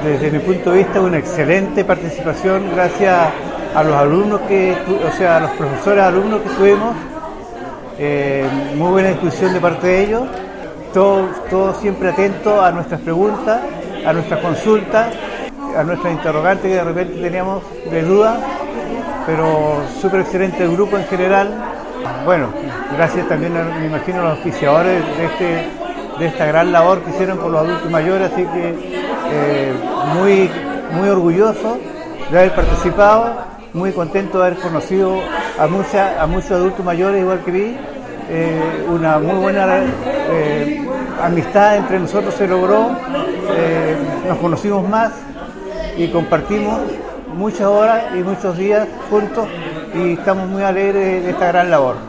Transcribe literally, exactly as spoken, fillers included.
desde mi punto de vista, una excelente participación gracias a los alumnos que, o sea, a los profesores alumnos que tuvimos, eh, muy buena discusión de parte de ellos, todos todo siempre atentos a nuestras preguntas, a nuestras consultas, a nuestras interrogantes que de repente teníamos de duda, pero súper excelente el grupo en general. Bueno, gracias también, a, me imagino, a los auspiciadores de, este, de esta gran labor que hicieron por los adultos mayores, así que eh, muy, muy orgulloso de haber participado, muy contento de haber conocido a, mucha, a muchos adultos mayores igual que mí. Eh, una muy buena eh, amistad entre nosotros se logró, eh, nos conocimos más y compartimos muchas horas y muchos días juntos y estamos muy alegres de esta gran labor.